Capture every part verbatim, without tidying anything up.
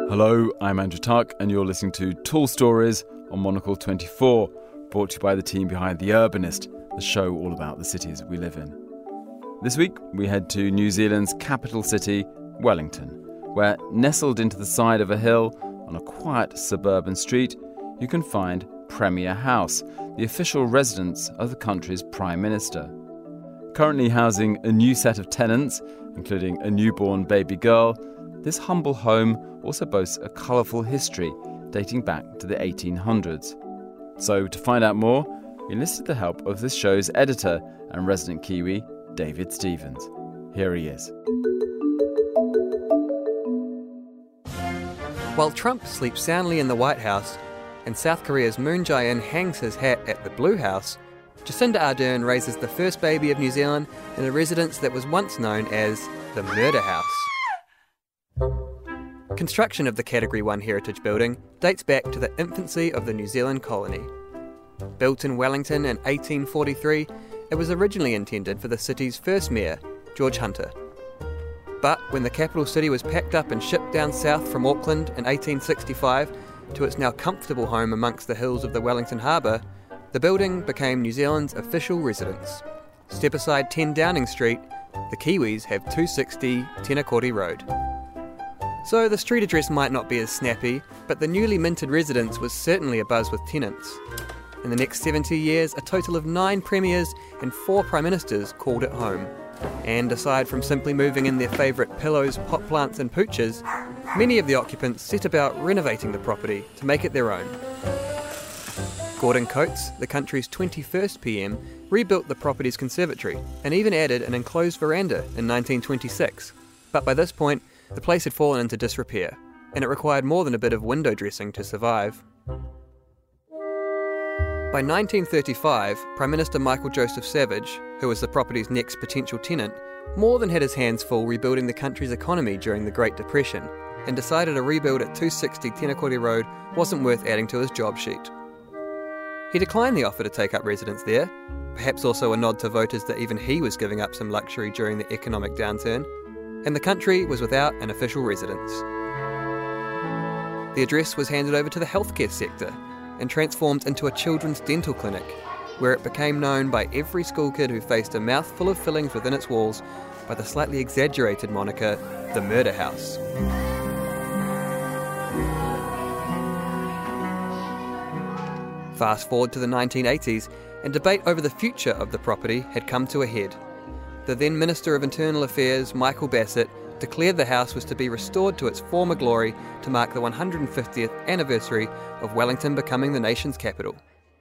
Hello, I'm Andrew Tuck, and you're listening to Tall Stories on Monocle twenty-four, brought to you by the team behind The Urbanist, the show all about the cities we live in. This week, we head to New Zealand's capital city, Wellington, where, nestled into the side of a hill on a quiet suburban street, you can find Premier House, the official residence of the country's Prime Minister. Currently housing a new set of tenants, including a newborn baby girl, this humble home also boasts a colourful history dating back to the eighteen hundreds. So, to find out more, we enlisted the help of this show's editor and resident Kiwi, David Stevens. Here he is. While Trump sleeps soundly in the White House and South Korea's Moon Jae-in hangs his hat at the Blue House, Jacinda Ardern raises the first baby of New Zealand in a residence that was once known as the Murder House. Construction of the Category one heritage building dates back to the infancy of the New Zealand colony. Built in Wellington in eighteen forty-three, it was originally intended for the city's first mayor, George Hunter. But when the capital city was packed up and shipped down south from Auckland in eighteen sixty-five to its now comfortable home amongst the hills of the Wellington Harbour, the building became New Zealand's official residence. Step aside ten Downing Street, the Kiwis have two sixty Tenakori Road. So the street address might not be as snappy, but the newly minted residence was certainly abuzz with tenants. In the next seventy years, a total of nine premiers and four prime ministers called it home. And aside from simply moving in their favourite pillows, pot plants and pooches, many of the occupants set about renovating the property to make it their own. Gordon Coates, the country's twenty-first P M, rebuilt the property's conservatory and even added an enclosed veranda in nineteen twenty-six. But by this point, the place had fallen into disrepair, and it required more than a bit of window dressing to survive. By nineteen thirty-five, Prime Minister Michael Joseph Savage, who was the property's next potential tenant, more than had his hands full rebuilding the country's economy during the Great Depression, and decided a rebuild at two sixty Tenakori Road wasn't worth adding to his job sheet. He declined the offer to take up residence there, perhaps also a nod to voters that even he was giving up some luxury during the economic downturn, and the country was without an official residence. The address was handed over to the healthcare sector and transformed into a children's dental clinic, where it became known by every school kid who faced a mouthful of fillings within its walls by the slightly exaggerated moniker, the Murder House. Fast forward to the nineteen eighties, and debate over the future of the property had come to a head. The then Minister of Internal Affairs, Michael Bassett, declared the house was to be restored to its former glory to mark the one hundred fiftieth anniversary of Wellington becoming the nation's capital.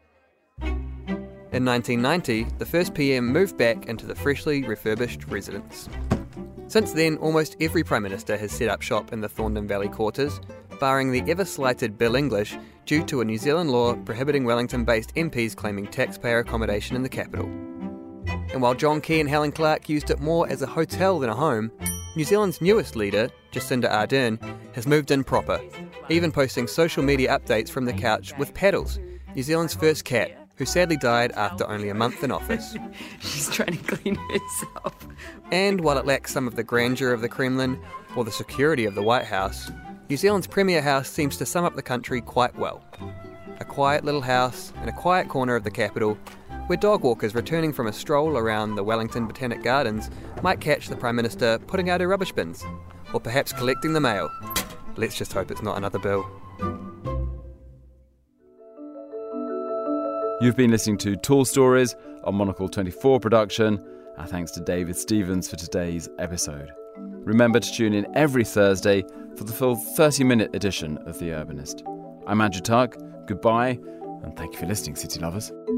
In nineteen ninety, the first P M moved back into the freshly refurbished residence. Since then, almost every Prime Minister has set up shop in the Thorndon Valley quarters, barring the ever-slighted Bill English due to a New Zealand law prohibiting Wellington-based M Ps claiming taxpayer accommodation in the capital. And while John Key and Helen Clark used it more as a hotel than a home, New Zealand's newest leader, Jacinda Ardern, has moved in proper, even posting social media updates from the couch with Paddles, New Zealand's first cat, who sadly died after only a month in office. She's trying to clean herself. And while it lacks some of the grandeur of the Kremlin or the security of the White House, New Zealand's Premier House seems to sum up the country quite well. A quiet little house in a quiet corner of the capital, where dog walkers returning from a stroll around the Wellington Botanic Gardens might catch the Prime Minister putting out her rubbish bins, or perhaps collecting the mail. Let's just hope it's not another bill. You've been listening to Tall Stories on Monocle twenty-four production. Our thanks to David Stevens for today's episode. Remember to tune in every Thursday for the full thirty-minute edition of The Urbanist. I'm Andrew Tuck. Goodbye, and thank you for listening, city lovers.